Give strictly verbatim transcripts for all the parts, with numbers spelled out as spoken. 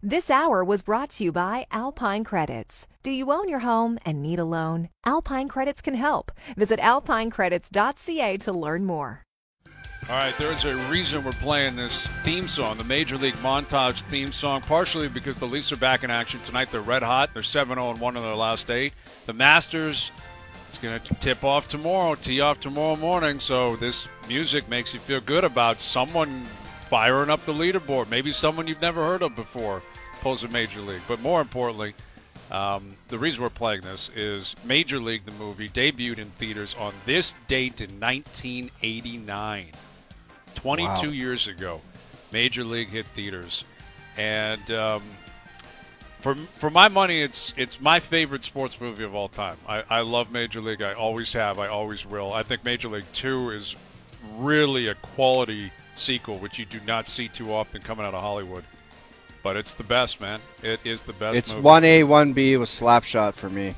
This hour was brought to you by Alpine Credits. Do you own your home and need a loan? Alpine Credits can help. Visit alpine credits dot c a to learn more. All right, there's a reason we're playing this theme song, the Major League Montage theme song, partially because the Leafs are back in action tonight. They're red hot. They're seven oh and one in their last eight. The Masters, it's going to tip off tomorrow, tee off tomorrow morning, so this music makes you feel good about someone firing up the leaderboard. Maybe someone you've never heard of before pulls a Major League. But more importantly, um, the reason we're playing this is Major League, the movie, debuted in theaters on this date in nineteen eighty-nine. twenty-two wow. years ago, Major League hit theaters, and um, for for my money, it's it's my favorite sports movie of all time. I, I love Major League. I always have. I always will. I think Major League Two is really a quality sequel, which you do not see too often coming out of Hollywood. But it's the best, man. It is the best. It's movie. one A, one B with Slapshot for me.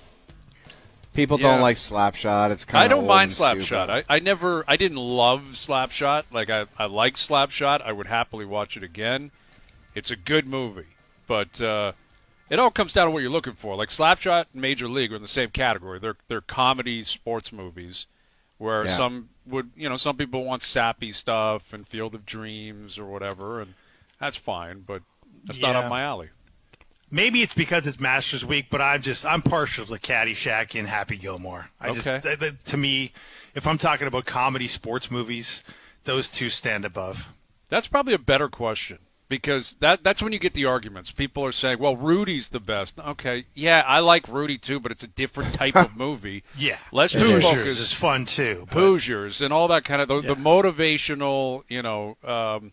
People Yeah. don't like Slapshot. It's kind I of don't old mind and Slapshot. stupid. I, I never, I didn't love Slapshot. Like I, I like Slapshot. I would happily watch it again. It's a good movie, but uh, it all comes down to what you're looking for. Like Slapshot and Major League are in the same category. They're they're comedy sports movies, where Yeah. some would, you know, some people want sappy stuff and Field of Dreams or whatever, and that's fine. But that's not Yeah. up my alley. Maybe it's because it's Masters Week, but I'm just I'm partial to Caddyshack and Happy Gilmore. I Okay. just th- th- to me, if I'm talking about comedy sports movies, those two stand above. That's probably a better question, because that that's when you get the arguments. People are saying, well, Rudy's the best. Okay, yeah, I like Rudy too, but it's a different type of movie. Yeah, Let's just Hoosiers focus. is fun too. but- Hoosiers and all that kind of, the, Yeah. the motivational, you know, um,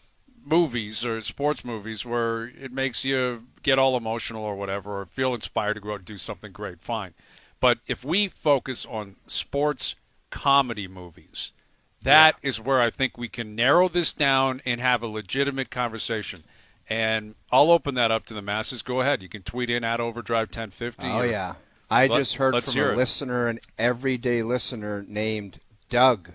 movies or sports movies where it makes you get all emotional or whatever, or feel inspired to go out and do something great, fine. But if we focus on sports comedy movies, that is where I think we can narrow this down and have a legitimate conversation. And I'll open that up to the masses. Go ahead. You can tweet in at Overdrive ten fifty. Oh, or- yeah. I Let- just heard let's from hear a it. listener, an everyday listener named Doug,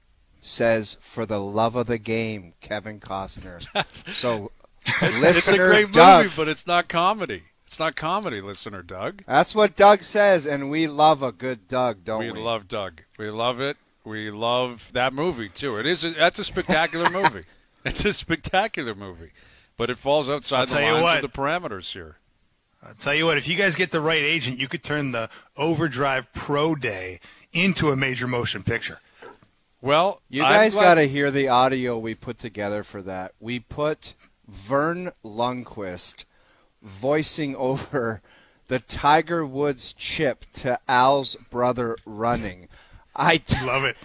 says, for the love of the game, Kevin Costner. so, listener It's a great Doug, movie, but it's not comedy. It's not comedy, listener Doug. that's what Doug says, and we love a good Doug, don't We we? love Doug. We love it. We love that movie too. It is. A, that's a spectacular movie. It's a spectacular movie, but it falls outside I'll the tell you lines what. of the parameters here. I'll tell you what, if you guys get the right agent, you could turn the Overdrive Pro Day into a major motion picture. Well, You I'm guys glad- got to hear the audio we put together for that. We put Vern Lundquist voicing over the Tiger Woods chip to Al's brother running. I, Love it.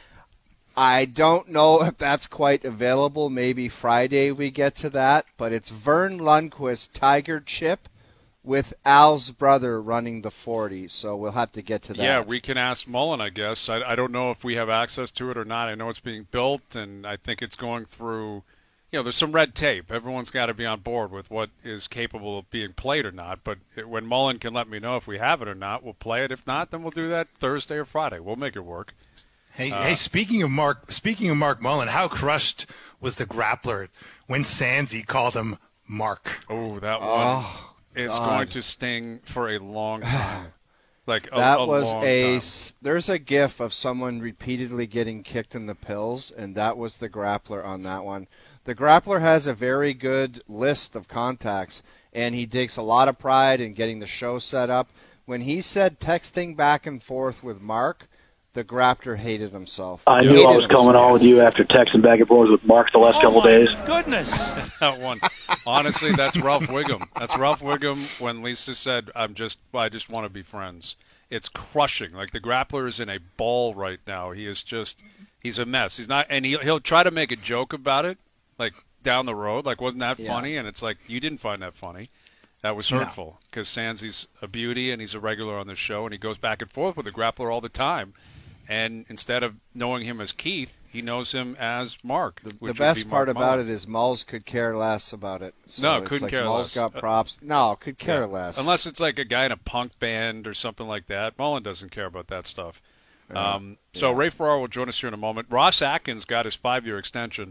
I don't know if that's quite available. Maybe Friday we get to that. But it's Vern Lundquist Tiger chip with Al's brother running the forty. So we'll have to get to that. Yeah, we can ask Mullen, I guess. I, I don't know if we have access to it or not. I know it's being built, and I think it's going through, you know, there's some red tape. Everyone's got to be on board with what is capable of being played or not. But it, when Mullen can let me know if we have it or not, we'll play it. If not, then we'll do that Thursday or Friday. We'll make it work. Hey, Uh, hey! Speaking of Mark, speaking of Mark Mullen, how crushed was the grappler when Sansi called him Mark? Oh, that one Oh, is God. going to sting for a long time. Like a, That a was long a. time. s- There's a GIF of someone repeatedly getting kicked in the pills, and that was the grappler on that one. The grappler has a very good list of contacts, and he takes a lot of pride in getting the show set up. When he said texting back and forth with Mark, the grappler hated himself. I He knew hated I was coming himself. on with you after texting back and forth with Mark the last couple days. That one. Honestly, that's Ralph Wiggum. That's Ralph Wiggum when Lisa said, "I'm just, I just want to be friends." It's crushing. Like the grappler is in a ball right now. He is just, he's a mess. He's not, and he he'll try to make a joke about it, like down the road. Like, wasn't that Yeah. funny? And it's like, you didn't find that funny. That was hurtful because Sansi's a beauty and he's a regular on the show, and he goes back and forth with the grappler all the time. And instead of knowing him as Keith, he knows him as Mark. The best part about it is Mulls could care less about it. So No, it's couldn't like care Mulls less. got props. No, could care Yeah. less. Unless it's like a guy in a punk band or something like that. Mullen doesn't care about that stuff. Um, so yeah. Ray Farrar will join us here in a moment. Ross Atkins got his five-year extension.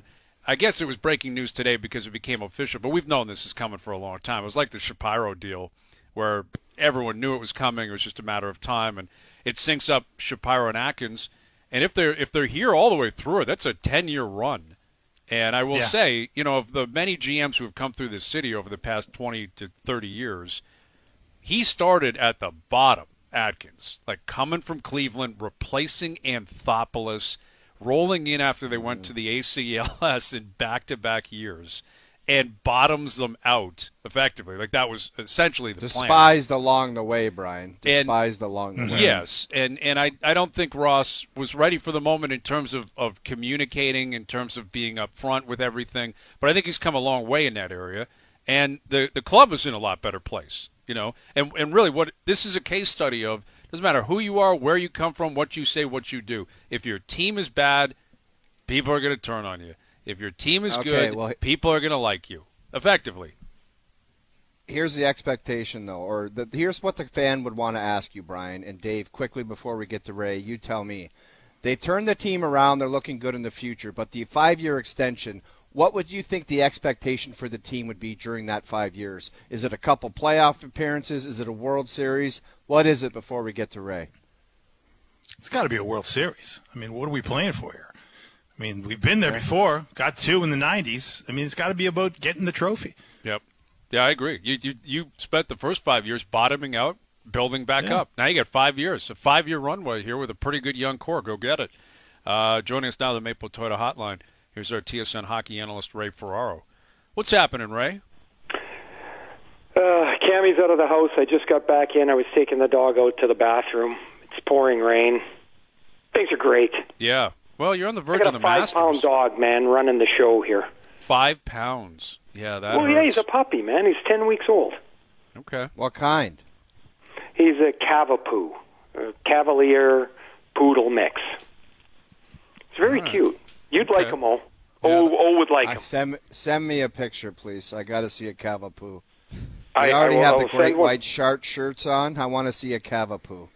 I guess it was breaking news today because it became official, but we've known this is coming for a long time. It was like the Shapiro deal where everyone knew it was coming. It was just a matter of time, and it syncs up Shapiro and Atkins. And if they're if they're here all the way through it, that's a ten-year run. And I will yeah. say, you know, of the many G Ms who have come through this city over the past twenty to thirty years, he started at the bottom, Atkins, like coming from Cleveland, replacing Anthopoulos, rolling in after they went to the A C L S in back-to-back years, and bottoms them out effectively. Like that was essentially the Despised plan. Despised along the way, Brian. Despised and, along the way. Yes, and, and I, I don't think Ross was ready for the moment in terms of, of communicating, in terms of being up front with everything. But I think he's come a long way in that area. And the, the club is in a lot better place, you know. And, and really what this is a case study of, doesn't matter who you are, where you come from, what you say, what you do. If your team is bad, people are going to turn on you. If your team is okay, good, well, people are going to like you, effectively. Here's the expectation, though, or the, here's what the fan would want to ask you, Brian. And Dave, quickly before we get to Ray, you tell me. They've turned the team around. They're looking good in the future. But the five-year extension, what would you think the expectation for the team would be during that five years? Is it a couple playoff appearances? Is it a World Series? What is it before we get to Ray? It's got to be a World Series. I mean, what are we playing for here? I mean, we've been there before, got two in the nineties. I mean, it's got to be about getting the trophy. Yep. Yeah, I agree. You you, you spent the first five years bottoming out, building back yeah. up. Now you got five years, a five-year runway here with a pretty good young core. Go get it. Uh, joining us now, the Maple Toyota Hotline. Here's our T S N hockey analyst, Ray Ferraro. What's happening, Ray? Uh, Cammy's out of the house. I just got back in. I was taking the dog out to the bathroom. It's pouring rain. Things are great. Yeah. Well, you're on the verge I got of the a five Masters. pound dog, man, running the show here. Five pounds. Yeah, that Well, hurts. yeah, he's a puppy, man. He's ten weeks old. Okay. What kind? He's a Cavapoo, a Cavalier Poodle mix. It's very All right. cute. You'd Okay. like him, all. Yeah. Oh, oh, would like I him. send, send me a picture, please. I got to see a Cavapoo. We I, already I will, have I the will great send one. white shark shirts on. I want to see a Cavapoo.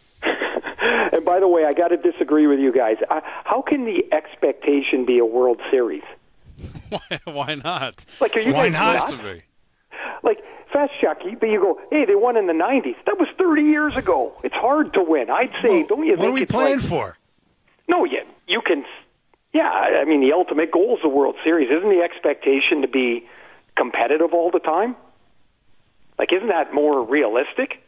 And by the way, I got to disagree with you guys. Uh, how can the expectation be a World Series? Why, why not? Like, are you Why guys not? nuts? Supposed to be. Like, fast Chucky, but you go, hey, they won in the nineties. That was thirty years ago. It's hard to win. I'd say, Well, don't you what think are we it's playing like, for? No, you, you can, yeah, I mean, the ultimate goal is the World Series. Isn't the expectation to be competitive all the time? Like, isn't that more realistic?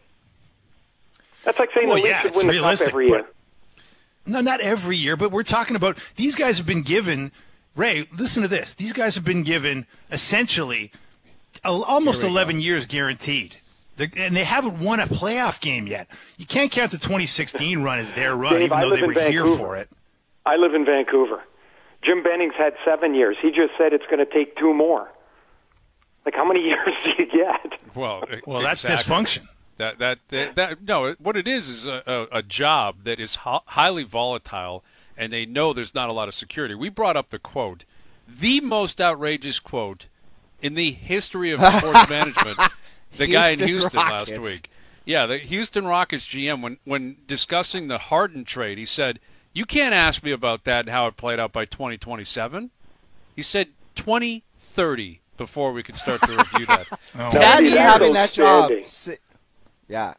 That's like saying Well, the Leafs yeah, should it's win the realistic, Cup every year. but- No, not every year, but we're talking about these guys have been given, Ray, listen to this. These guys have been given essentially a, almost eleven go. years guaranteed. They're, and they haven't won a playoff game yet. You can't count the twenty sixteen run as their run, Dave, even I though live they in were here Vancouver. for it. I live in Vancouver. Jim Benning's had seven years. He just said it's going to take two more. Like, how many years do you get? Well, Well, that's exactly. dysfunction. That, that that that no, what it is is a, a, a job that is ho- highly volatile, and they know there's not a lot of security. We brought up the quote, the most outrageous quote in the history of sports management. The guy in Houston Houston Rockets. last week, yeah, the Houston Rockets G M, when when discussing the Harden trade, he said, "You can't ask me about that and how it played out by twenty twenty-seven." He said twenty thirty before we could start to review that. Oh, Imagine Wow. having that job. Outstanding. Si- Yeah.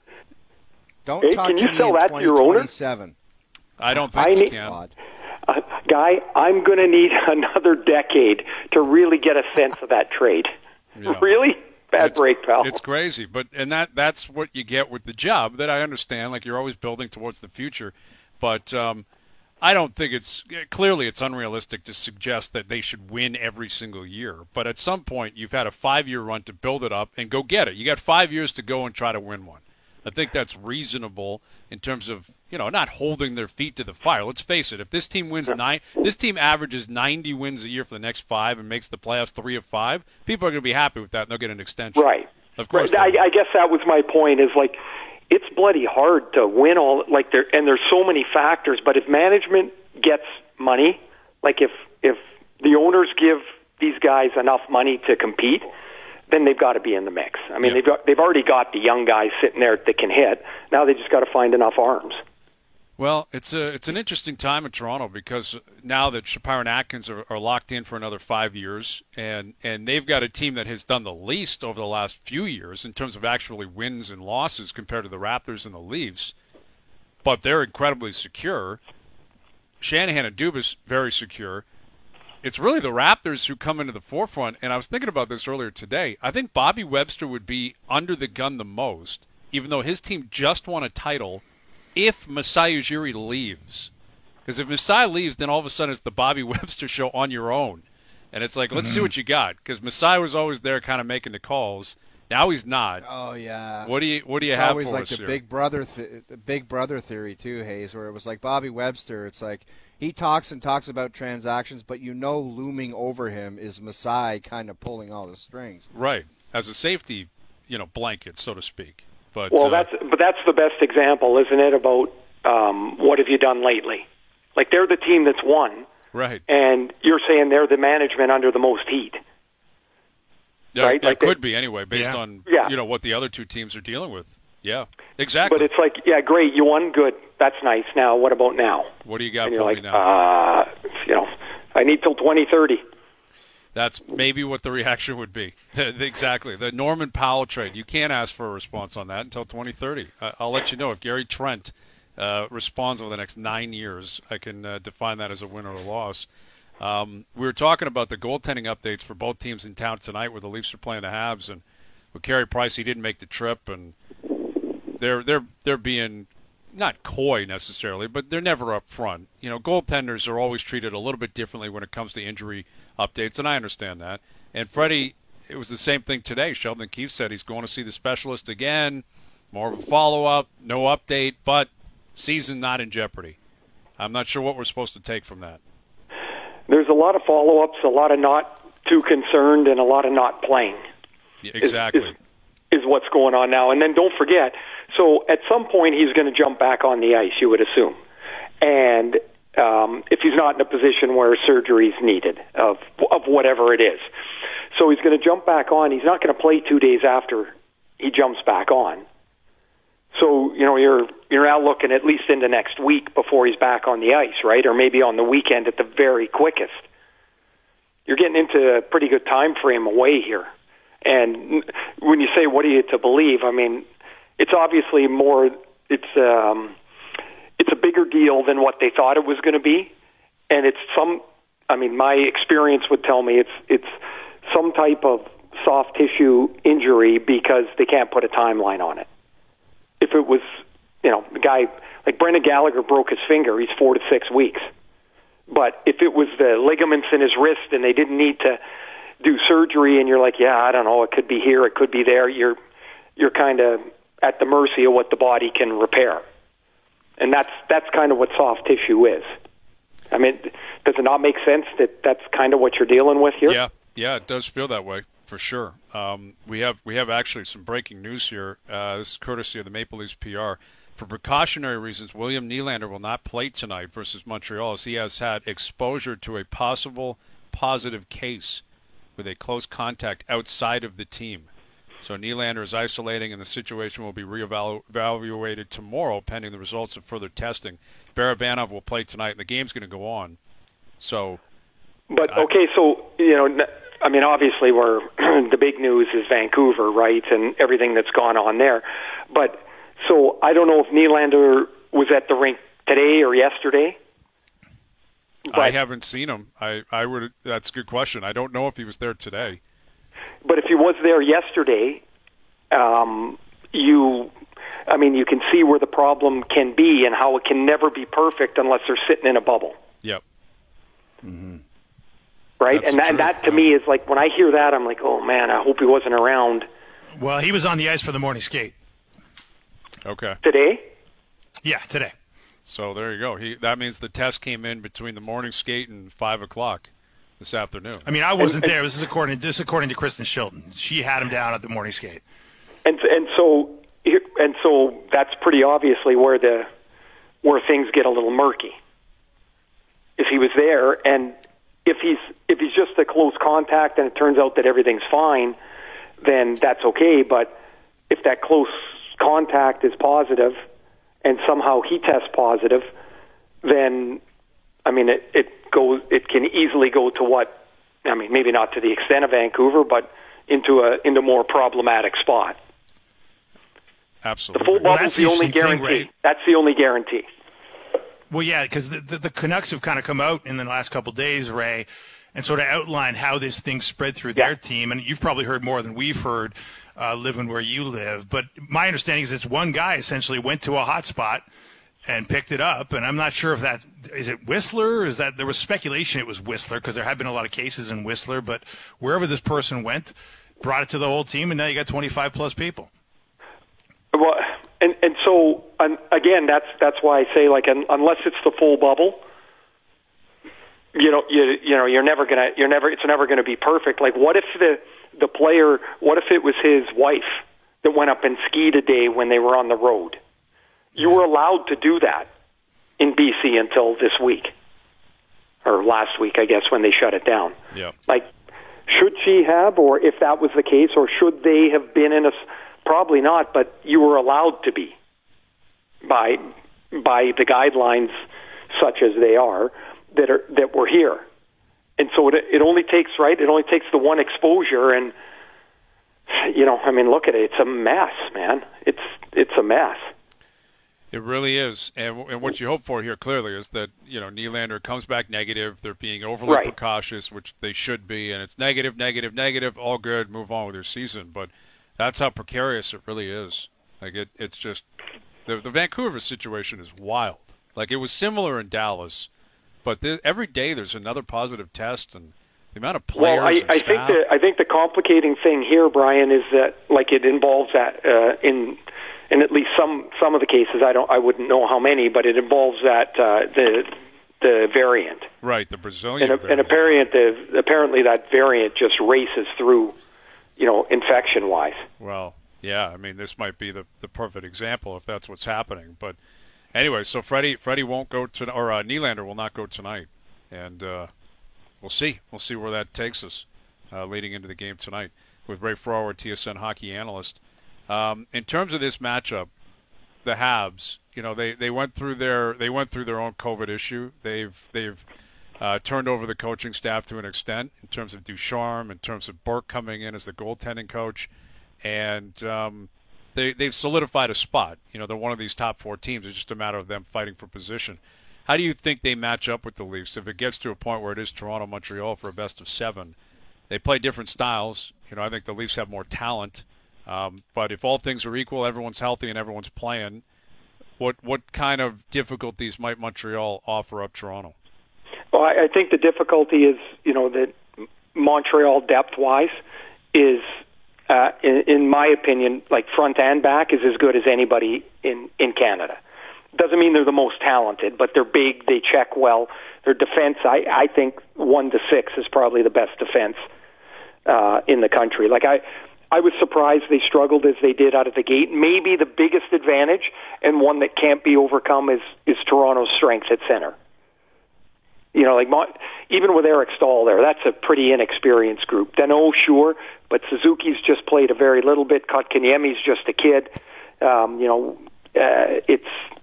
Don't Hey, talk can to you me sell in that to your owner? twenty twenty-seven. I don't think I you need- can. God. Uh, Guy, I'm going to need another decade to really get a sense of that trade. Yeah. Really? Bad It's- break, pal. It's crazy, but and that that's what you get with the job. That I understand. Like, you're always building towards the future, but um, I don't think it's clearly it's unrealistic to suggest that they should win every single year. But at some point, you've had a five-year run to build it up and go get it. You got five years to go and try to win one. I think that's reasonable in terms of, you know, not holding their feet to the fire. Let's face it. If this team wins nine, this team averages ninety wins a year for the next five and makes the playoffs three of five, people are going to be happy with that and they'll get an extension. Right. Of course. Right. they I, will. I guess that was my point. Is like, it's bloody hard to win all. Like there, and there's so many factors. But if management gets money, like if if the owners give these guys enough money to compete, then they've got to be in the mix. I mean, Yeah. they've got they've already got the young guys sitting there that can hit. Now they just got to find enough arms. Well, it's a it's an interesting time in Toronto because now that Shapiro and Atkins are, are locked in for another five years, and, and they've got a team that has done the least over the last few years in terms of actually wins and losses compared to the Raptors and the Leafs, but they're incredibly secure. Shanahan and Dubas, very secure. It's really the Raptors who come into the forefront, and I was thinking about this earlier today. I think Bobby Webster would be under the gun the most, even though his team just won a title, if Masai Ujiri leaves. Because if Masai leaves, then all of a sudden it's the Bobby Webster show on your own. And it's like, let's mm-hmm. see what you got. Because Masai was always there kind of making the calls. Now he's not. Oh, yeah. What do you what do you it's have always for like us the here? Big Brother th- the Big Brother theory, too, Hayes, where it was like Bobby Webster. It's like he talks and talks about transactions, but you know looming over him is Masai kind of pulling all the strings. Right. As a safety, you know, blanket, so to speak. But, well, uh, that's but that's the best example, isn't it, about um, what have you done lately? Like, they're the team that's won. Right. And you're saying they're the management under the most heat. Yeah, right? Yeah, like it could they, be anyway, based yeah. on yeah. you know what the other two teams are dealing with. Yeah, exactly. But it's like, yeah, great, you won, good. That's nice. Now, what about now? What do you got and for you're me like, now? Uh, you know, I need till twenty thirty. That's maybe what the reaction would be. Exactly. The Norman Powell trade. You can't ask for a response on that until twenty thirty. I'll let you know if Gary Trent uh, responds over the next nine years. I can uh, define that as a win or a loss. Um, we were talking about the goaltending updates for both teams in town tonight, where the Leafs are playing the Habs, and with Carey Price, he didn't make the trip, and they're they're they're being not coy necessarily, but they're never up front. You know, goaltenders are always treated a little bit differently when it comes to injury updates, and I understand that. And Freddie, it was the same thing today. Sheldon Keefe said he's going to see the specialist again, more of a follow-up, no update, but season not in jeopardy. I'm not sure what we're supposed to take from that. There's a lot of follow-ups, a lot of not too concerned, and a lot of not playing. Yeah, exactly. Is, is, is what's going on now. And then don't forget, so at some point he's going to jump back on the ice, you would assume. And um, if he's not in a position where surgery is needed of of whatever it is. So he's going to jump back on. He's not going to play two days after he jumps back on. So, you know, you're you're now looking at least into next week before he's back on the ice, right? Or maybe on the weekend at the very quickest. You're getting into a pretty good time frame away here. And when you say, what are you to believe? I mean, it's obviously more, it's um, it's a bigger deal than what they thought it was going to be. And it's some, I mean, my experience would tell me it's it's some type of soft tissue injury because they can't put a timeline on it. If it was, you know, the guy, like Brendan Gallagher broke his finger, he's four to six weeks. But if it was the ligaments in his wrist and they didn't need to do surgery and you're like, yeah, I don't know, it could be here, it could be there, you're you're kind of at the mercy of what the body can repair. And that's that's kind of what soft tissue is. I mean, does it not make sense that that's kind of what you're dealing with here? Yeah, yeah, it does feel that way. For sure. Um, we have we have actually some breaking news here. Uh, this is courtesy of the Maple Leafs P R. For precautionary reasons, William Nylander will not play tonight versus Montreal as he has had exposure to a possible positive case with a close contact outside of the team. So Nylander is isolating, and the situation will be reevaluated tomorrow pending the results of further testing. Barabanov will play tonight, and the game's going to go on. So, But, I, okay, so, you know, I mean, obviously, we're the big news is Vancouver, right, and everything that's gone on there. But so I don't know if Nylander was at the rink today or yesterday. But, I haven't seen him. I, I would. That's a good question. I don't know if he was there today. But if he was there yesterday, um, you, I mean, you can see where the problem can be and how it can never be perfect unless they're sitting in a bubble. Yep. Mm-hmm. Right, That's and that, and that to me is like when I hear that, I'm like, oh man, I hope he wasn't around. Well, he was on the ice for the morning skate. Okay. Today? Yeah, today. So there you go. He that means the test came in between the morning skate and five o'clock this afternoon. I mean, I wasn't and, there. This is according this is according to Kristen Shilton. She had him down at the morning skate. And and so and so that's pretty obviously where the where things get a little murky. If he was there and If he's if he's just a close contact and it turns out that everything's fine, then that's okay. But if that close contact is positive and somehow he tests positive, then, I mean, it, it goes. It can easily go to what, I mean, maybe not to the extent of Vancouver, but into a into more problematic spot. Absolutely. The full Well, bubble's that's the the only interesting thing, guarantee. Ray. That's the only guarantee. Well, yeah, because the, the, the Canucks have kind of come out in the last couple of days, Ray, and sort of outlined how this thing spread through Yeah. their team. And you've probably heard more than we've heard uh, living where you live. But my understanding is it's one guy essentially went to a hot spot and picked it up. And I'm not sure if that – is it Whistler? Is that – there was speculation it was Whistler because there have been a lot of cases in Whistler. But wherever this person went, brought it to the whole team, and now you got twenty-five plus people. Well, and and so um, again, that's that's why I say, like, un, unless it's the full bubble, you know, you you know, you're never gonna, you're never, it's never gonna be perfect. Like, what if the the player, what if it was his wife that went up and skied a day when they were on the road? You were allowed to do that in B C until this week, or last week, I guess, when they shut it down. Yeah. Like, should she have, or if that was the case, or should they have been in a? Probably not, but you were allowed to be by by the guidelines such as they are that are that were here. And so it, it only takes, right, it only takes the one exposure, and, you know, I mean, look at it. It's a mess, man. It's it's a mess. It really is. And, and what you hope for here clearly is that, you know, Nylander comes back negative. They're being overly Right. precautious, which they should be. And it's negative, negative, negative, all good, move on with your season. But that's how precarious it really is. Like, it, it's just the, the Vancouver situation is wild. Like, it was similar in Dallas, but there, every day there's another positive test, and the amount of players Well, I, and I staff. think the I think the complicating thing here, Brian, is that, like, it involves that uh, in in at least some some of the cases. I don't I wouldn't know how many, but it involves that uh, the the variant. Right, the Brazilian And, and variant. apparently, the, apparently that variant just races through, you know, infection-wise. Well, yeah, I mean, this might be the, the perfect example if that's what's happening. But anyway, so Freddie Freddie won't go to, or uh, Nylander will not go tonight, and uh, we'll see. We'll see where that takes us uh, leading into the game tonight with Ray Farrar, T S N hockey analyst. Um, in terms of this matchup, the Habs, you know, they, they went through their they went through their own COVID issue. They've they've uh, turned over the coaching staff to an extent in terms of Ducharme, in terms of Burke coming in as the goaltending coach. And um, they, they've solidified a spot. You know, they're one of these top four teams. It's just a matter of them fighting for position. How do you think they match up with the Leafs if it gets to a point where it is Toronto-Montreal for a best of seven? They play different styles. You know, I think the Leafs have more talent. Um, but if all things are equal, everyone's healthy and everyone's playing, what what kind of difficulties might Montreal offer up Toronto? Well, I, I think the difficulty is, you know, that Montreal depth-wise is, uh, in, in my opinion, like front and back, is as good as anybody in, in Canada. Doesn't mean they're the most talented, but they're big, they check well. Their defense, I, I think one to six is probably the best defense uh, in the country. Like I, I was surprised they struggled as they did out of the gate. Maybe the biggest advantage, and one that can't be overcome, is is Toronto's strength at center. You know, like Mon- even with Eric Stahl there, that's a pretty inexperienced group. Danault, sure, but Suzuki's just played a very little bit. Kotkaniemi's just a kid. Um, you know, uh, it's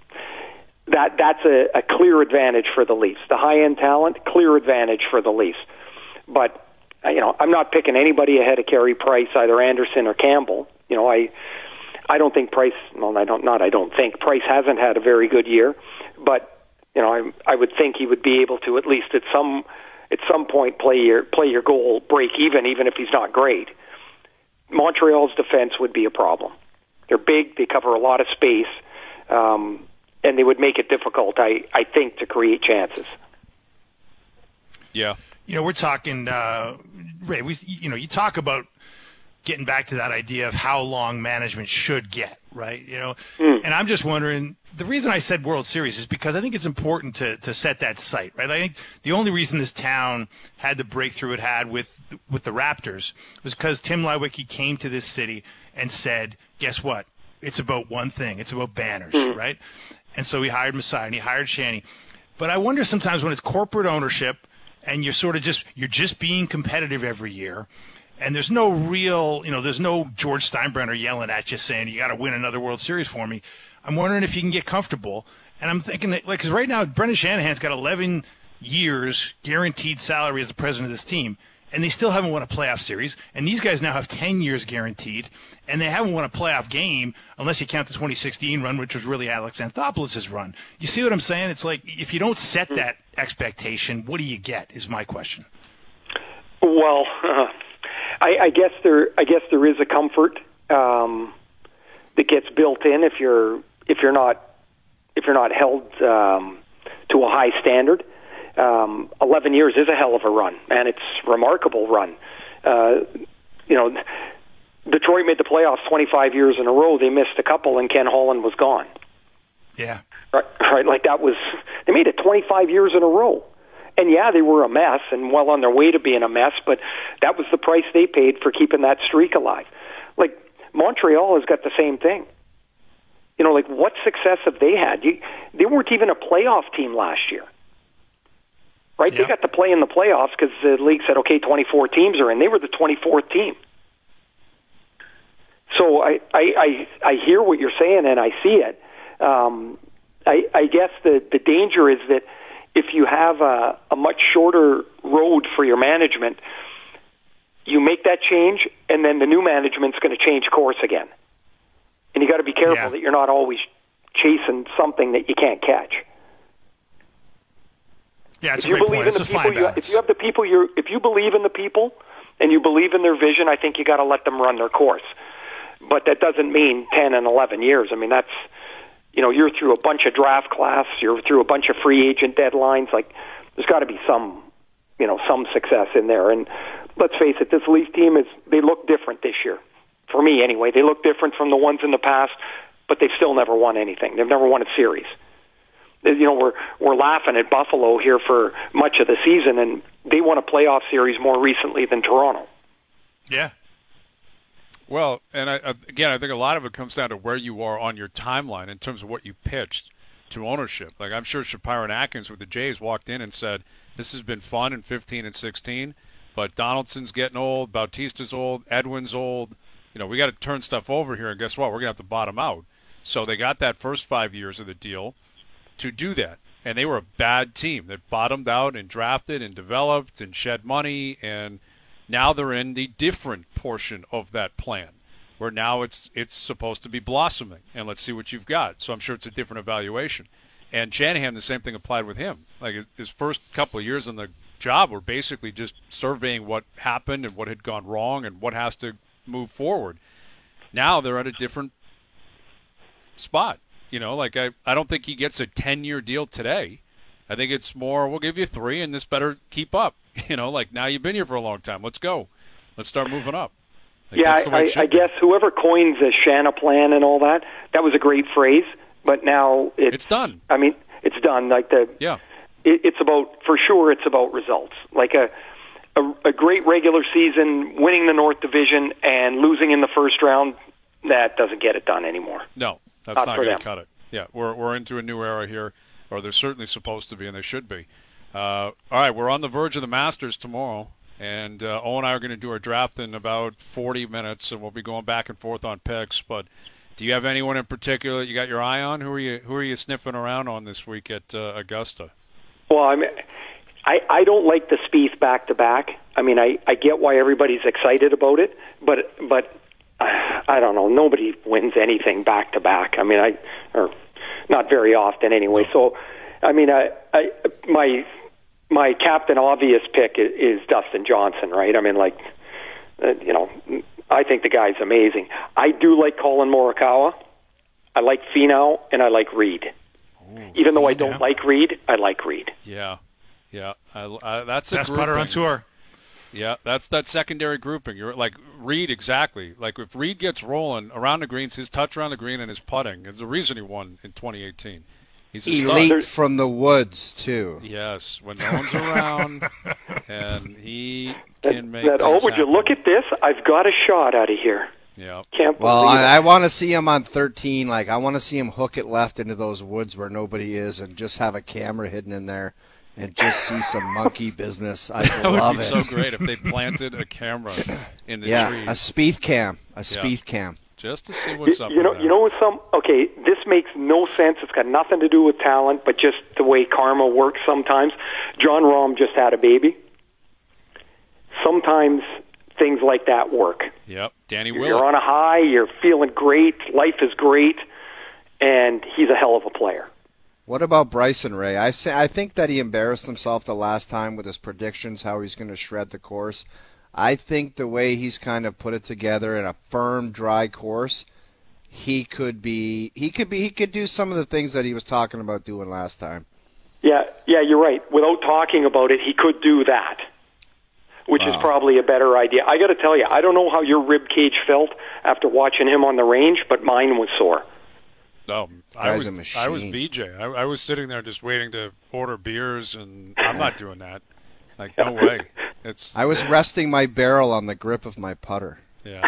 that that's a, a clear advantage for the Leafs. The high-end talent, clear advantage for the Leafs. But you know, I'm not picking anybody ahead of Carey Price, either Anderson or Campbell. You know, I I don't think Price. Well, I don't not. I don't think Price hasn't had a very good year, but you know, I I would think he would be able to at least at some at some point play your play your goal break even, even if he's not great. Montreal's defense would be a problem. They're big. They cover a lot of space, um, and they would make it difficult, I I think, to create chances. Yeah. You know, we're talking, uh, Ray, we, you know, you talk about getting back to that idea of how long management should get, right? You know, mm. and I'm just wondering, the reason I said World Series is because I think it's important to, to set that sight, right? I think the only reason this town had the breakthrough it had with, with the Raptors was because Tim Leiweke came to this city and said, guess what? It's about one thing. It's about banners, mm. right? And so he hired Masai and he hired Shanny. But I wonder sometimes when it's corporate ownership, and you're sort of just you're just being competitive every year, and there's no real, you know, there's no George Steinbrenner yelling at you saying you got to win another World Series for me. I'm wondering if he can get comfortable. And I'm thinking that, like, because right now, Brendan Shanahan's got eleven years guaranteed salary as the president of this team, and they still haven't won a playoff series. And these guys now have ten years guaranteed, and they haven't won a playoff game unless you count the twenty sixteen run, which was really Alex Anthopoulos' run. You see what I'm saying? It's like, if you don't set that expectation, what do you get, is my question. Well, uh, I, I guess there, I guess there is a comfort um, that gets built in if you're if you're not if you're not held um, to a high standard. Um, Eleven years is a hell of a run, and it's a remarkable run. Uh, you know, Detroit made the playoffs twenty-five years in a row. They missed a couple, and Ken Holland was gone. Yeah, right, right. Like that was they made it twenty-five years in a row. And yeah, they were a mess and well on their way to being a mess, but that was the price they paid for keeping that streak alive. Like, Montreal has got the same thing. You know, like, what success have they had? You, they weren't even a playoff team last year. Right? Yeah. They got to play in the playoffs because the league said, okay, twenty-four teams are in. They were the twenty-fourth team. So I, I, I, I hear what you're saying, and I see it. Um, I, I guess the, the danger is that if you have a, a much shorter road for your management, you make that change, and then the new management's going to change course again. And you got to be careful yeah. that you're not always chasing something that you can't catch. Yeah, it's if a you great believe point. in It's the a people, fine you, if you have the people, you if you believe in the people and you believe in their vision, I think you got to let them run their course. But that doesn't mean ten and eleven years. I mean, that's. You know, you're through a bunch of draft class, you're through a bunch of free agent deadlines. Like, there's got to be some, you know, some success in there. And let's face it, this Leaf team is, they look different this year. For me, anyway. They look different from the ones in the past, but they've still never won anything. They've never won a series. You know, we're, we're laughing at Buffalo here for much of the season, and they won a playoff series more recently than Toronto. Yeah. Well, and I, again, I think a lot of it comes down to where you are on your timeline in terms of what you pitched to ownership. Like, I'm sure Shapiro and Atkins with the Jays walked in and said, this has been fun in fifteen and sixteen, but Donaldson's getting old, Bautista's old, Edwin's old. You know, we got to turn stuff over here, and guess what? We're going to have to bottom out. So they got that first five years of the deal to do that. And they were a bad team that bottomed out and drafted and developed and shed money, and now they're in the different portion of that plan, where now it's it's supposed to be blossoming, and let's see what you've got. So I'm sure it's a different evaluation. And Shanahan, the same thing applied with him. Like, his, his first couple of years on the job were basically just surveying what happened and what had gone wrong and what has to move forward. Now they're at a different spot. You know, like, I, I don't think he gets a ten-year deal today. I think it's more, we'll give you three, and this better keep up. You know, like, now you've been here for a long time. Let's go. Let's start moving up. Like, yeah, I, I, I guess whoever coined the Shana plan and all that, that was a great phrase. But now it's, it's done. I mean, it's done. Like the yeah, it, it's about for sure. It's about results. Like a, a a great regular season, winning the North Division and losing in the first round, that doesn't get it done anymore. No, that's not, not going to cut it. Yeah, we're we're into a new era here, or they're certainly supposed to be, and they should be. Uh, all right, we're on the verge of the Masters tomorrow. And uh, Owen and I are going to do our draft in about forty minutes, and we'll be going back and forth on picks. But do you have anyone in particular you got your eye on? Who are you Who are you sniffing around on this week at uh, Augusta? Well, I mean, I I don't like the Spieth back to back. I mean, I, I get why everybody's excited about it, but but uh, I don't know. Nobody wins anything back to back. I mean, I or not very often anyway. So, I mean, I I my. My captain obvious pick is, is Dustin Johnson, right? I mean, like, uh, you know, I think the guy's amazing. I do like Colin Morikawa. I like Finau, and I like Reed. Ooh, Even though I don't yeah. like Reed, I like Reed. Yeah, yeah, I, I, that's a best grouping. putter on tour. Yeah, that's that secondary grouping. You're like Reed, exactly. Like, if Reed gets rolling around the greens, his touch around the green and his putting is the reason he won in twenty eighteen. He's a elite star. From the woods, too. Yes, when no one's around, and he can make that, Oh, would happen. you look at this? I've got a shot out of here. Yeah. Can't well, believe I, it. I want to see him on thirteen. Like, I want to see him hook it left into those woods where nobody is and just have a camera hidden in there and just see some monkey business. I that love would be it. so great if they planted a camera in the yeah, trees. a Spieth cam. A Spieth yeah. cam. just to see what's up. You know, there. you know, some okay. This makes no sense. It's got nothing to do with talent, but just the way karma works. Sometimes, John Rahm just had a baby. Sometimes things like that work. Yep, Danny You're Willett. on a high. You're feeling great. Life is great, and he's a hell of a player. What about Bryson Ray? I say, I think that he embarrassed himself the last time with his predictions, how he's going to shred the course. I think the way he's kind of put it together in a firm, dry course, he could be he could be he could do some of the things that he was talking about doing last time. Yeah, yeah, you're right. Without talking about it, he could do that, which Wow. is probably a better idea. I got to tell you, I don't know how your rib cage felt after watching him on the range, but mine was sore. No, I Guy's was a machine. I was V J. I, I was sitting there just waiting to order beers, and I'm not doing that. Like, no way. It's I was resting my barrel on the grip of my putter. yeah,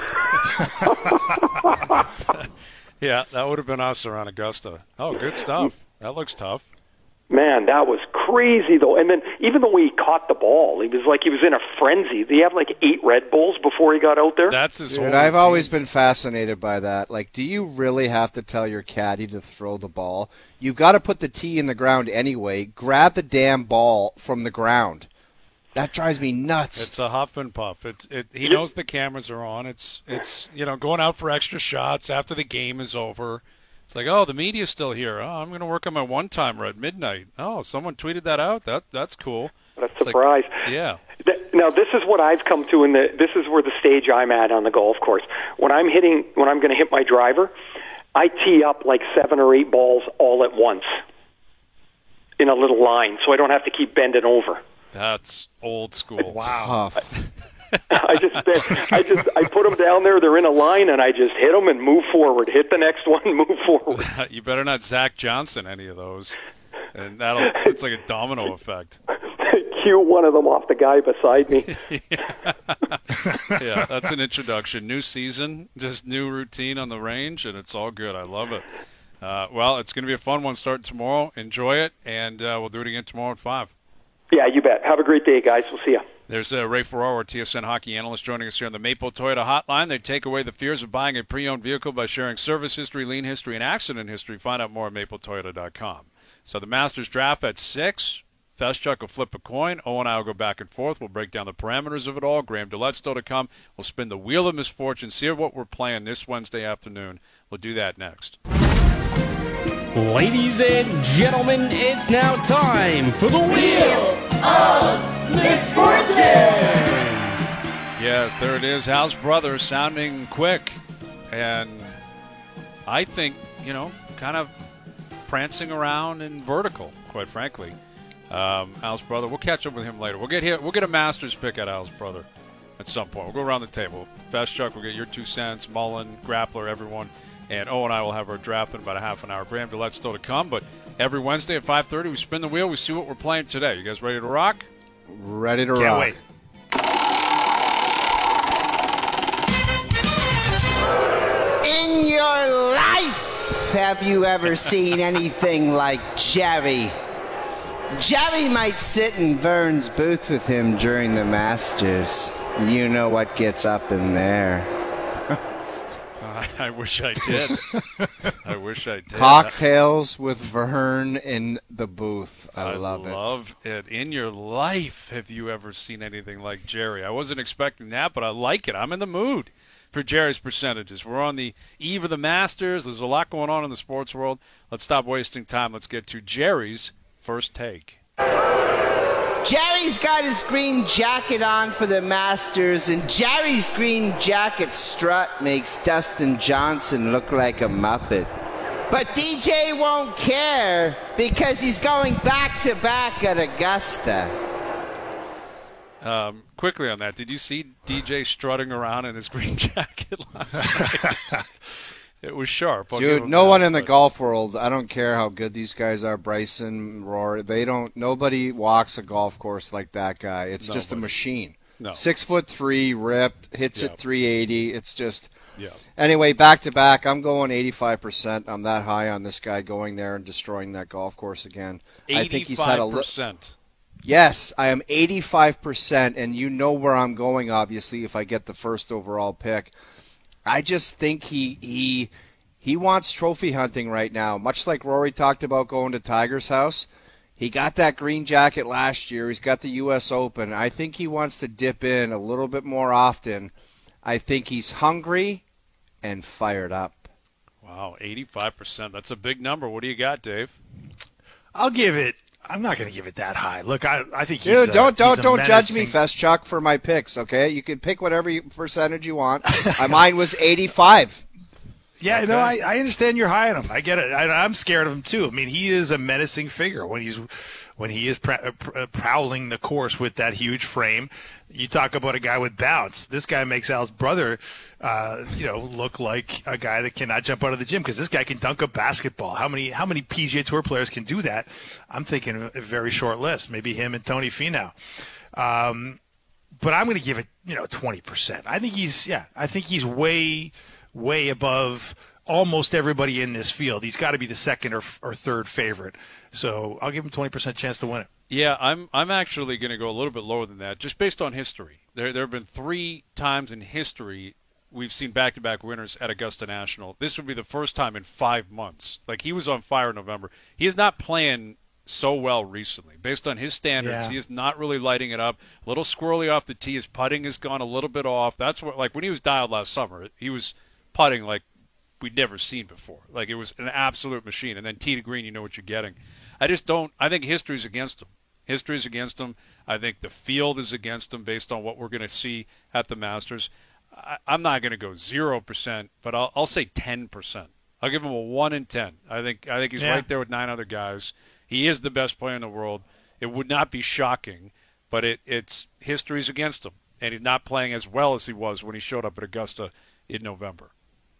yeah. That would have been us around Augusta. Oh, good stuff. That looks tough. Man, that was crazy, though. And then even the way he caught the ball, he was like he was in a frenzy. Did he have like eight Red Bulls before he got out there? That's his. Dude, whole I've routine. always been fascinated by that. Like, do you really have to tell your caddy to throw the ball? You've got to put the tee in the ground anyway. Grab the damn ball from the ground. That drives me nuts. It's a huff and puff. It, it, he knows the cameras are on. It's, it's you know, going out for extra shots after the game is over. It's like, oh, the media's still here. Oh, I'm going to work on my one-timer at midnight. Oh, someone tweeted that out. That That's cool. What a It's like, surprise. yeah. Th- Now, this is what I've come to, and this is where the stage I'm at on the golf course. When I'm hitting, when I'm going to hit my driver, I tee up like seven or eight balls all at once in a little line, so I don't have to keep bending over. That's old school. Tough. I just, I just, I put them down there. They're in a line, and I just hit them and move forward. Hit the next one, move forward. You better not Zach Johnson any of those, and that'll. It's like a domino effect. Cue one of them off the guy beside me. Yeah, that's an introduction. New season, just new routine on the range, and it's all good. I love it. Uh, well, it's going to be a fun one starting tomorrow. Enjoy it, and uh, we'll do it again tomorrow at five. Yeah, you bet. Have a great day, guys. We'll see you. There's uh, Ray Ferraro, our T S N hockey analyst, joining us here on the Maple Toyota Hotline. They take away the fears of buying a pre-owned vehicle by sharing service history, lien history, and accident history. Find out more at maple toyota dot com. So the Masters draft at six. Feschuk will flip a coin. Owen and I will go back and forth. We'll break down the parameters of it all. Graham Dillette still to come. We'll spin the wheel of misfortune, see what we're playing this Wednesday afternoon. We'll do that next. Ladies and gentlemen, it's now time for the Wheel of Misfortune! Yes, there it is. Hal's brother sounding quick. And I think, you know, kind of prancing around in vertical, quite frankly. Um, Al's brother. We'll catch up with him later. We'll get here. We'll get a Masters pick at Al's brother at some point. We'll go around the table. Feschuk, we'll get your two cents. Mullen, Grappler, everyone. And Owen and I will have our draft in about a half an hour. Graham Dillette's still to come. But every Wednesday at five thirty, we spin the wheel. We see what we're playing today. You guys ready to rock? Ready to Can't rock. wait. In your life, have you ever seen anything like Jerry? Jerry might sit in Vern's booth with him during the Masters. You know what gets up in there. Uh, I wish I did. I wish I did. Cocktails with Vern in the booth. I, I love it. love it. In your life, have you ever seen anything like Jerry? I wasn't expecting that, but I like it. I'm in the mood for Jerry's percentages. We're on the eve of the Masters. There's a lot going on in the sports world. Let's stop wasting time. Let's get to Jerry's first take. Jerry's got his green jacket on for the Masters, and Jerry's green jacket strut makes Dustin Johnson look like a Muppet. But D J won't care because he's going back-to-back at Augusta. Um, quickly on that, did you see D J strutting around in his green jacket last night? It was sharp. I'll give Dude, him no that, one in the but- golf world, I don't care how good these guys are, Bryson, Rory, they don't, nobody walks a golf course like that guy. It's just a Nobody. machine. No. Six foot three, ripped, hits Yeah. at three eighty. It's just, Yeah. anyway, back to back, I'm going eighty-five percent. I'm that high on this guy going there and destroying that golf course again. I think he's had a eighty-five li- percent. Yes, I am eighty-five percent, and you know where I'm going, obviously, if I get the first overall pick. I just think he he he wants trophy hunting right now, much like Rory talked about going to Tiger's house. He got that green jacket last year. He's got the U S Open. I think he wants to dip in a little bit more often. I think he's hungry and fired up. Wow, eighty-five percent. That's a big number. What do you got, Dave? I'll give it. I'm not going to give it that high. Look, I, I think he's Dude, a, don't don't he's a don't judge me, menacing- Feschuk, for my picks. Okay, you can pick whatever you, percentage you want. Uh, Mine was eighty-five. Yeah, Okay. no, I, I understand you're high on him. I get it. I, I'm scared of him too. I mean, he is a menacing figure when he's when he is pr- pr- prowling the course with that huge frame. You talk about a guy with bounce. This guy makes Al's brother, uh, you know, look like a guy that cannot jump out of the gym because this guy can dunk a basketball. How many how many P G A Tour players can do that? I'm thinking a very short list. Maybe him and Tony Finau. Um, but I'm going to give it, you know, twenty percent. I think he's yeah. I think he's way. way above almost everybody in this field. He's got to be the second or, or third favorite. So I'll give him twenty percent chance to win it. Yeah, I'm I'm actually going to go a little bit lower than that, just based on history. There there have been three times in history we've seen back-to-back winners at Augusta National. This would be the first time in five months. Like, he was on fire in November. He is not playing so well recently. Based on his standards, Yeah. he is not really lighting it up. A little squirrely off the tee. His putting has gone a little bit off. That's what, like, when he was dialed last summer, he was putting like we'd never seen before. Like, it was an absolute machine. And then tee to green, you know what you're getting. I just don't – I think history's against him. History's against him. I think the field is against him based on what we're going to see at the Masters. I, I'm not going to go zero percent, but I'll, I'll say ten percent. I'll give him a one in ten. I think I think he's Yeah. right there with nine other guys. He is the best player in the world. It would not be shocking, but it, it's history's against him. And he's not playing as well as he was when he showed up at Augusta in November.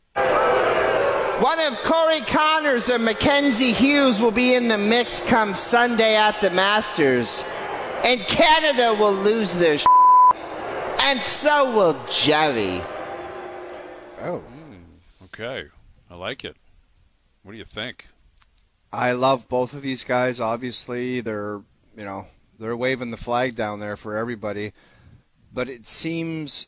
One of Corey Connors or Mackenzie Hughes will be in the mix come Sunday at the Masters. And Canada will lose their sh- and so will Jerry. Oh. Okay. I like it. What do you think? I love both of these guys. Obviously, they're, you know, they're waving the flag down there for everybody. But it seems,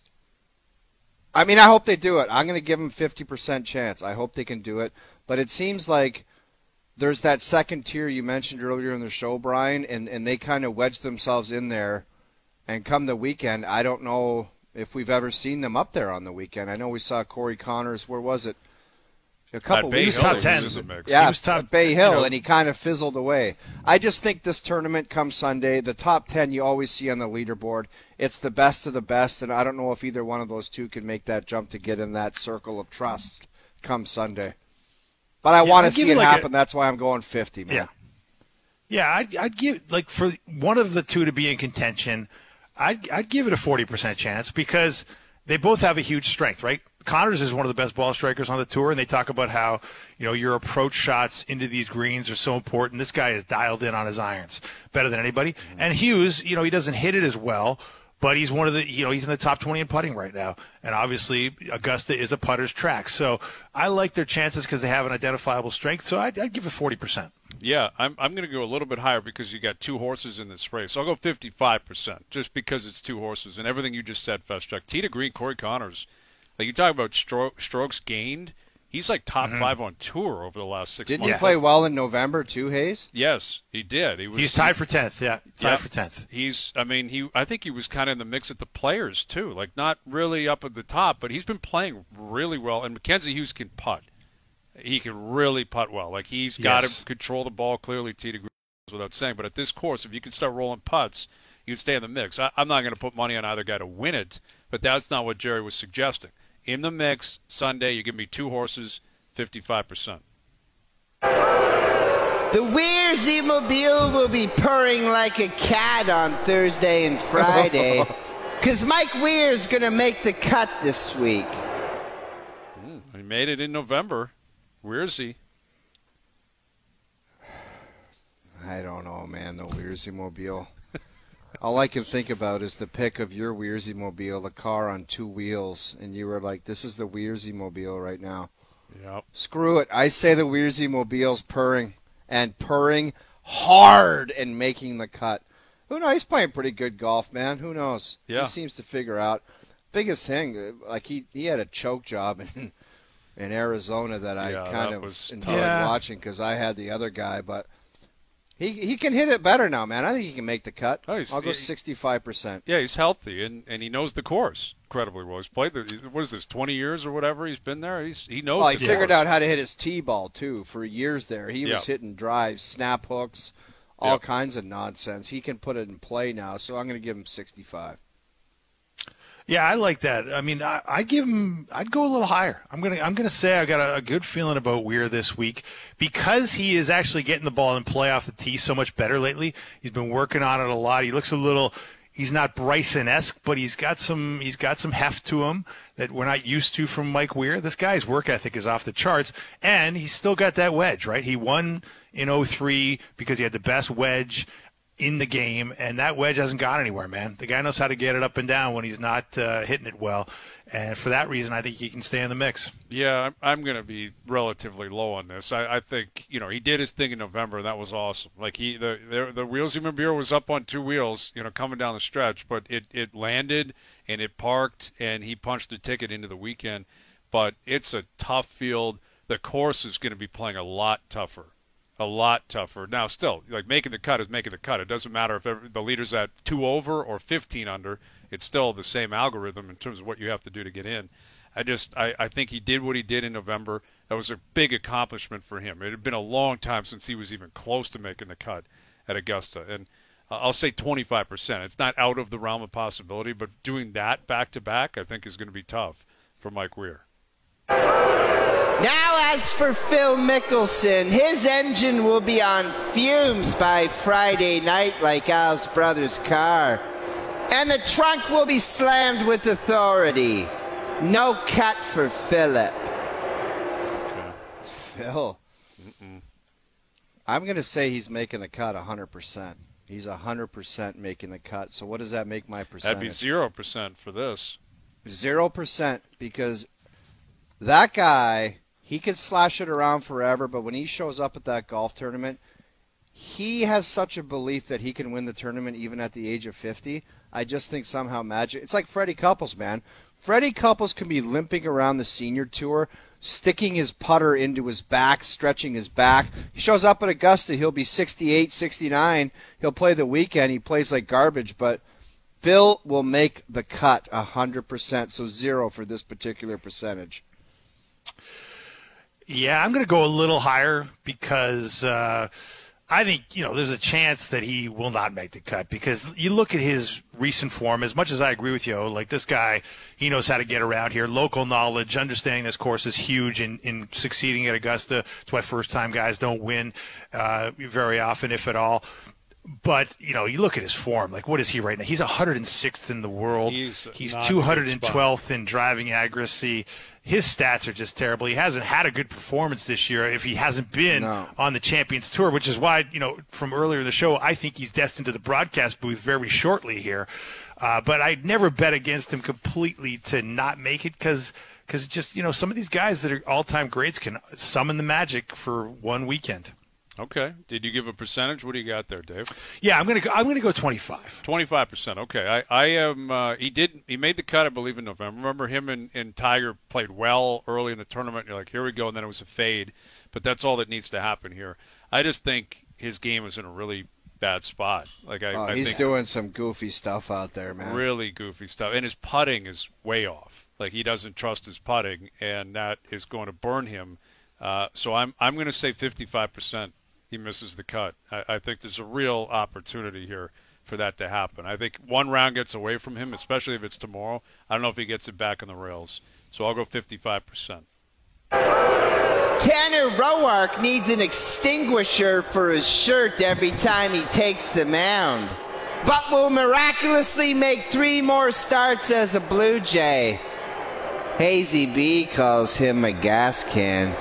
I mean, I hope they do it. I'm going to give them fifty percent chance. I hope they can do it. But it seems like there's that second tier you mentioned earlier in the show, Brian, and, and they kind of wedge themselves in there. And come the weekend, I don't know if we've ever seen them up there on the weekend. I know we saw Corey Connors, where was it? A couple At Bay weeks Hill, ago. top ten. he was in the mix. Yeah, He was top- at Bay Hill, you know- and he kind of fizzled away. I just think this tournament comes Sunday, the top ten you always see on the leaderboard, it's the best of the best, and I don't know if either one of those two can make that jump to get in that circle of trust come Sunday. But I Yeah, want I'd to see give it it like happen. a- That's why I'm going fifty, man. Yeah. Yeah, I'd, I'd give, like, for one of the two to be in contention, I'd, I'd give it a forty percent chance because they both have a huge strength, right? Connors is one of the best ball strikers on the tour, and they talk about how, you know, your approach shots into these greens are so important. This guy is dialed in on his irons better than anybody. And Hughes, you know, he doesn't hit it as well, but he's one of the, you know, he's in the top twenty in putting right now. And obviously, Augusta is a putter's track. So I like their chances because they have an identifiable strength. So I'd, I'd give it forty percent. Yeah, I'm I'm going to go a little bit higher because you got two horses in this race. I'll go fifty-five percent just because it's two horses and everything you just said, Feschuk. Tee to green, Corey Connors. Like, you talk about stro- strokes gained. He's like top Mm-hmm. five on tour over the last six Didn't months. he play well in November too, Hayes? Yes, he did. He was. He's tied for tenth, yeah. Tied Yeah. for tenth. He's. I mean, he. I think he was kind of in the mix at the Players too. Like, not really up at the top, but he's been playing really well. And Mackenzie Hughes can putt. He can really putt well. Like, he's got Yes. to control the ball clearly, tee to green, without saying. But at this course, if you can start rolling putts, you can stay in the mix. I, I'm not going to put money on either guy to win it, but that's not what Jerry was suggesting. In the mix Sunday, you give me two horses, fifty-five percent. The Weirzy Mobile will be purring like a cat on Thursday and Friday. Because Mike Weir's going to make the cut this week. He made it in November. Where is he? I don't know, man, the Weirzy Mobile. All I can think about is the pic of your Weirzy Mobile, the car on two wheels, and you were like, this is the Weirzy Mobile right now. Yep. Screw it. I say the Weirzy Mobile's purring, and purring hard and making the cut. Who knows? He's playing pretty good golf, man. Who knows? Yeah. He seems to figure out. biggest thing, like he, he had a choke job in in Arizona that I yeah, kind that of was enjoyed yeah. watching because I had the other guy, but he he can hit it better now, man. I think he can make the cut. Oh, he's- I'll go he- sixty-five percent. Yeah, he's healthy, and, and he knows the course incredibly well. He's played, the, what is this, twenty years or whatever he's been there? He's He knows Well, he the figured course. out how to hit his T-ball, too, for years there. He Yeah. was hitting drives, snap hooks, all Yep. kinds of nonsense. He can put it in play now, so I'm going to give him sixty-five. Yeah, I like that. I mean, I, I give him. I'd go a little higher. I'm gonna. I'm gonna say I got a, a good feeling about Weir this week because he is actually getting the ball and play off the tee so much better lately. He's been working on it a lot. He looks a little. He's not Bryson-esque, but he's got some. He's got some heft to him that we're not used to from Mike Weir. This guy's work ethic is off the charts, and he's still got that wedge. Right, he won in oh three because he had the best wedge in the game, and that wedge hasn't gone anywhere, man. The guy knows how to get it up and down when he's not uh, hitting it well, and for that reason, I think he can stay in the mix. Yeah, I'm, I'm going to be relatively low on this. I, I think, you know, he did his thing in November, and that was awesome. Like, he the the, the Wheels of Beer was up on two wheels, you know, coming down the stretch, but it, it landed, and it parked, and he punched a ticket into the weekend. But it's a tough field. The course is going to be playing a lot tougher. A lot tougher. Now, still, like making the cut is making the cut. It doesn't matter if every, the leader's at two over or fifteen under. It's still the same algorithm in terms of what you have to do to get in. I just, I, I think he did what he did in November. That was a big accomplishment for him. It had been a long time since he was even close to making the cut at Augusta. And uh, I'll say twenty-five percent. It's not out of the realm of possibility, but doing that back to back, I think, is going to be tough for Mike Weir. Now, as for Phil Mickelson, his engine will be on fumes by Friday night like Al's brother's car. And the trunk will be slammed with authority. No cut for Philip. Phil. Mm-mm. I'm going to say he's making the cut one hundred percent. He's one hundred percent making the cut. So what does that make my percentage? That'd be zero percent for this. Zero percent because that guy, he could slash it around forever, but when he shows up at that golf tournament, he has such a belief that he can win the tournament even at the age of fifty. I just think somehow magic. It's like Freddie Couples, man. Freddie Couples can be limping around the senior tour, sticking his putter into his back, stretching his back. He shows up at Augusta, he'll be sixty-eight, sixty-nine. He'll play the weekend. He plays like garbage, but Phil will make the cut one hundred percent, so zero for this particular percentage. Yeah, I'm going to go a little higher because uh, I think, you know, there's a chance that he will not make the cut because you look at his recent form, as much as I agree with you, like this guy, he knows how to get around here. Local knowledge, understanding this course is huge in, in succeeding at Augusta. That's why first-time guys don't win uh, very often, if at all. But, you know, you look at his form. Like, what is he right now? He's one hundred sixth in the world. He's, He's not two hundred twelfth in driving accuracy. His stats are just terrible. He hasn't had a good performance this year if he hasn't been No. on the Champions Tour, which is why, you know, from earlier in the show, I think he's destined to the broadcast booth very shortly here. Uh, but I'd never bet against him completely to not make it because because just, you know, some of these guys that are all-time greats can summon the magic for one weekend. Okay. Did you give a percentage? What do you got there, Dave? Yeah, I'm gonna go. I'm gonna go twenty-five. Twenty-five percent. Okay. I, I am. Uh, he did. He made the cut, I believe, in November. Remember him and, and Tiger played well early in the tournament. You're like, here we go, and then it was a fade. But that's all that needs to happen here. I just think his game is in a really bad spot. Like I, Oh, I he's think doing some goofy stuff out there, man. really goofy stuff, and his putting is way off. Like he doesn't trust his putting, and that is going to burn him. Uh, so I'm I'm going to say fifty-five percent. He misses the cut. I, I think there's a real opportunity here for that to happen. I think one round gets away from him, especially if it's tomorrow. I don't know if he gets it back on the rails. So I'll go fifty-five percent. Tanner Roark needs an extinguisher for his shirt every time he takes the mound, but will miraculously make three more starts as a Blue Jay. Hazy B calls him a gas can.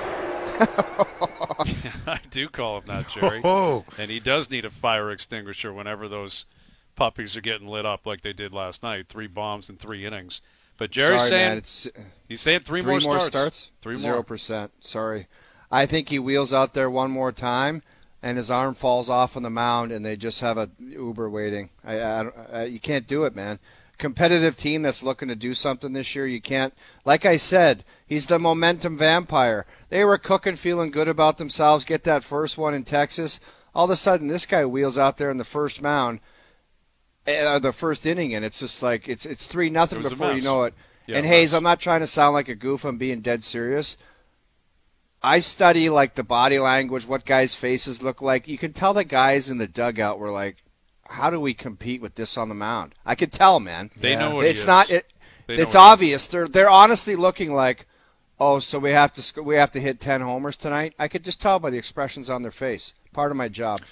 I do call him that, Jerry. Oh. And he does need a fire extinguisher whenever those puppies are getting lit up like they did last night. Three bombs in three innings. But Jerry's Sorry, saying man, it's he's saying three, three more, more starts. starts. Three Zero more. percent. Sorry, I think he wheels out there one more time, and his arm falls off on the mound, and they just have a Uber waiting. I, I, I you can't do it, man. competitive team that's looking to do something this year, you can't. Like I said, he's the momentum vampire. They were cooking, feeling good about themselves, get that first one in Texas. All of a sudden, this guy wheels out there in the first mound, uh, the first inning, and it's just like it's it's three nothing before you know it. Yeah, and Hayes, I'm not trying to sound like a goof. I'm being dead serious. I study like the body language, what guys' faces look like. You can tell the guys in the dugout were like, "How do we compete with this on the mound?" I could tell, man. They know what it's he not. is. It, They know it's what he obvious. They're they're honestly looking like, "Oh, so we have to sc- we have to hit ten homers tonight." I could just tell by the expressions on their face. Part of my job.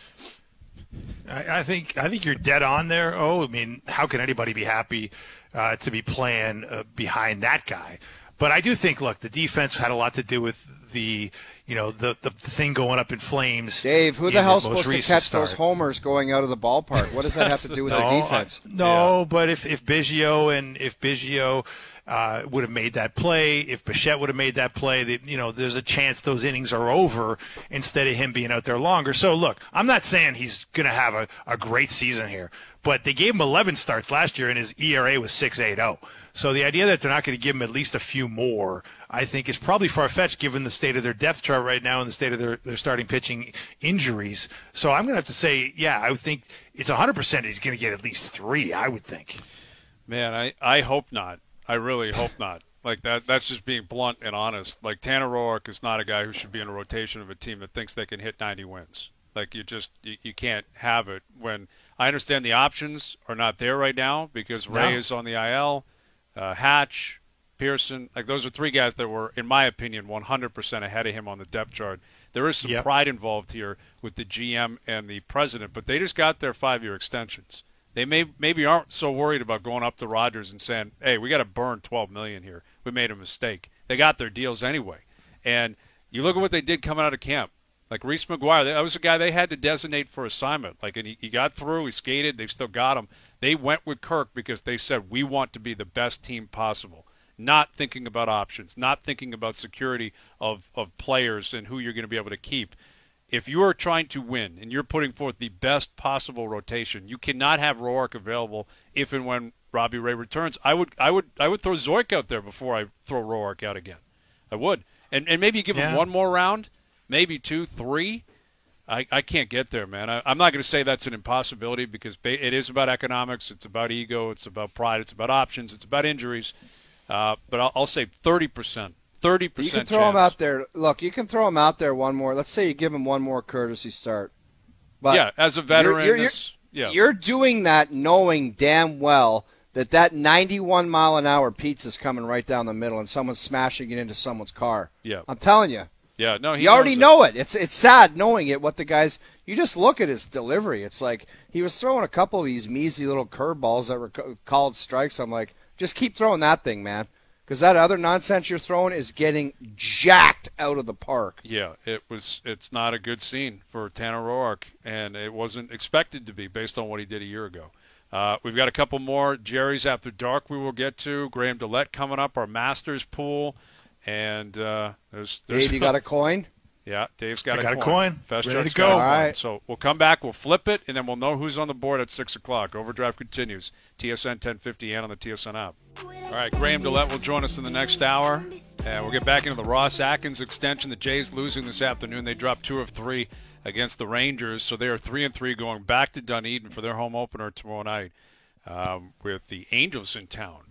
I, I think I think you're dead on there. Oh, I mean, how can anybody be happy uh, to be playing uh, behind that guy? But I do think, look, the defense had a lot to do with the, you know, the the, the thing going up in flames. Dave, who in the hell's most supposed to recent catch start. those homers going out of the ballpark? What does that have to do with no, the defense? Uh, no, but if if Biggio and if Biggio uh, would have made that play, if Bichette would have made that play, that, you know, there's a chance those innings are over instead of him being out there longer. So look, I'm not saying he's going to have a, a great season here, but they gave him eleven starts last year and his E R A was six point eight oh. So the idea that they're not going to give him at least a few more, I think, is probably far-fetched given the state of their depth chart right now and the state of their, their starting pitching injuries. So I'm going to have to say, yeah, I would think it's one hundred percent he's going to get at least three, I would think. Man, I, I hope not. I really hope not. Like, that. That's just being blunt and honest. Like, Tanner Roark is not a guy who should be in a rotation of a team that thinks they can hit ninety wins. Like, you just you, you can't have it when – I understand the options are not there right now because Ray No. is on the I L, uh, Hatch, Pearson. Like, those are three guys that were, in my opinion, one hundred percent ahead of him on the depth chart. There is some Yep. pride involved here with the G M and the president, but they just got their five-year extensions. They may maybe aren't so worried about going up to Rodgers and saying, "Hey, we got to burn twelve million dollars here. We made a mistake." They got their deals anyway. And you look at what they did coming out of camp. Like Reese McGuire, that was a guy they had to designate for assignment. Like, and he, he got through, he skated, they still got him. They went with Kirk because they said, we want to be the best team possible. Not thinking about options, not thinking about security of, of players and who you're going to be able to keep. If you are trying to win and you're putting forth the best possible rotation, you cannot have Roark available if and when Robbie Ray returns. I would I would I would throw Zoik out there before I throw Roark out again. I would. And and maybe give Yeah. him one more round, maybe two, three. I, I can't get there, man. I, I'm not going to say that's an impossibility because ba- it is about economics. It's about ego. It's about pride. It's about options. It's about injuries. Uh, but I'll, I'll say thirty percent. thirty percent You can throw chance. him out there. Look, you can throw him out there one more. Let's say you give him one more courtesy start. But yeah, as a veteran, you're, you're, this, yeah. you're doing that knowing damn well that that ninety-one mile an hour pizza's coming right down the middle and someone's smashing it into someone's car. Yeah. I'm telling you. Yeah, no, he You already knows know it. It's it's sad knowing it. What the guys, you just look at his delivery. It's like he was throwing a couple of these measly little curveballs that were ca- called strikes. I'm like, just keep throwing that thing, man, because that other nonsense you're throwing is getting jacked out of the park. Yeah, it was. It's not a good scene for Tanner Roark, and it wasn't expected to be based on what he did a year ago. Uh, we've got a couple more Jerry's After Dark we will get to. Graham Dillette coming up, our Masters pool. And uh, there's, there's Dave, you got a coin? Yeah, Dave's got, I a, got a coin. coin. Fest Ready Jart's to got go. a coin. All right. So we'll come back, we'll flip it, and then we'll know who's on the board at six o'clock. Overdrive continues. T S N ten fifty and on the T S N app. All right, Graham Dillette will join us in the next hour. And we'll get back into the Ross Atkins extension. The Jays losing this afternoon. They dropped two of three against the Rangers, so they are three and three going back to Dunedin for their home opener tomorrow night um, with the Angels in town.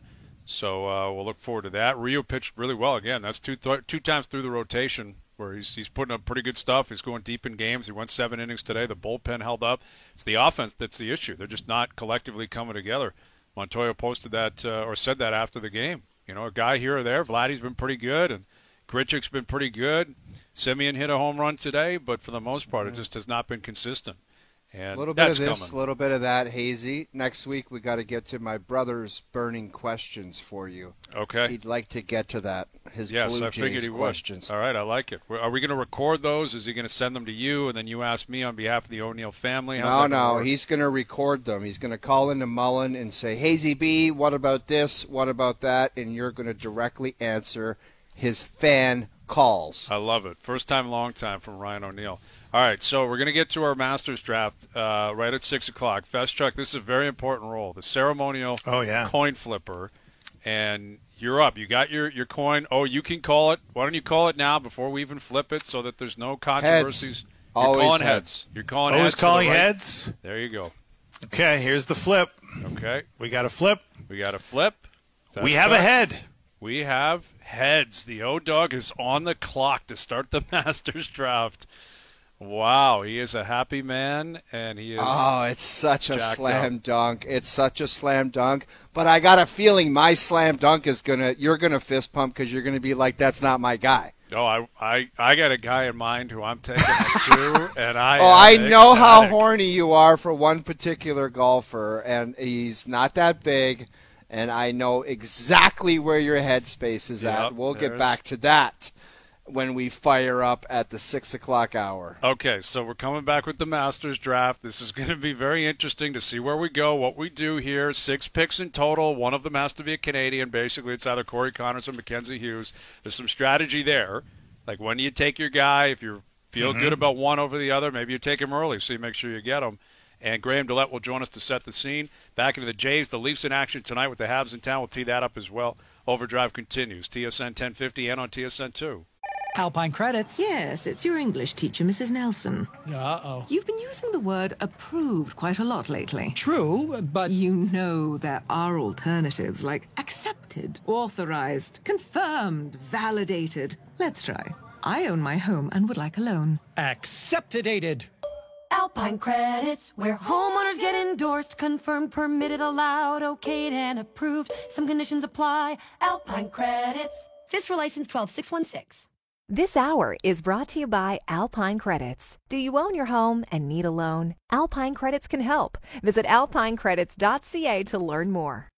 So uh, we'll look forward to that. Rio pitched really well again. That's two th- two times through the rotation where he's he's putting up pretty good stuff. He's going deep in games. He went seven innings today. The bullpen held up. It's the offense that's the issue. They're just not collectively coming together. Montoya posted that uh, or said that after the game. You know, a guy here or there. Vladdy's been pretty good, and Grichuk's been pretty good. Simeon hit a home run today, but for the most part, it just has not been consistent. And A little bit of that's this, coming. a little bit of that, Hazy. Next week we got to get to my brother's burning questions for you. Okay. He'd like to get to that. His Yes, Blue I figured Jays he questions. would. All right, I like it. Are we going to record those? Is he going to send them to you, and then you ask me on behalf of the O'Neill family? How's No, that gonna no, work? he's going to record them. He's going to call into Mullen and say, Hazy B, what about this? What about that? And you're going to directly answer his fan calls. I love it. First time, long time from Ryan O'Neal. All right, so we're going to get to our Masters draft uh, right at six o'clock. Feschuk, this is a very important role, the ceremonial oh, yeah. coin flipper. And you're up. You got your, your coin. Oh, you can call it. Why don't you call it now before we even flip it so that there's no controversies? Heads. You're Always calling heads. heads. You're calling Always heads. calling right. heads. There you go. Okay, here's the flip. Okay. We got a flip. We got a flip. Feschuk. We have a head. We have heads. The O-Dog is on the clock to start the Masters draft. Wow, he is a happy man, and he is. Oh, it's such a slam up. dunk! It's such a slam dunk. But I got a feeling my slam dunk is gonna. You're gonna fist pump because you're gonna be like, "That's not my guy." Oh, I, I, I got a guy in mind who I'm taking it to, and I. Oh, I know ecstatic. how horny you are for one particular golfer, and he's not that big, and I know exactly where your headspace is Yep, at. We'll there's- get back to that when we fire up at the six o'clock hour. Okay, so we're coming back with the Masters draft. This is going to be very interesting to see where we go, what we do here. Six picks in total. One of them has to be a Canadian. Basically, it's either Corey Connors or Mackenzie Hughes. There's some strategy there. Like when you take your guy, if you feel Mm-hmm. good about one over the other, maybe you take him early so you make sure you get him. And Graham Dillette will join us to set the scene. Back into the Jays, the Leafs in action tonight with the Habs in town. We'll tee that up as well. Overdrive continues. T S N ten fifty and on T S N two. Alpine Credits. Yes, it's your English teacher, Missus Nelson. Uh-oh. You've been using the word approved quite a lot lately. True, but... You know there are alternatives like accepted, authorized, confirmed, validated. Let's try. I own my home and would like a loan. Accepted-ated. Alpine Credits, where homeowners get endorsed, confirmed, permitted, allowed, okayed, and approved. Some conditions apply. Alpine Credits. FISRA license twelve six one six. This hour is brought to you by Alpine Credits. Do you own your home and need a loan? Alpine Credits can help. Visit alpine credits dot c a to learn more.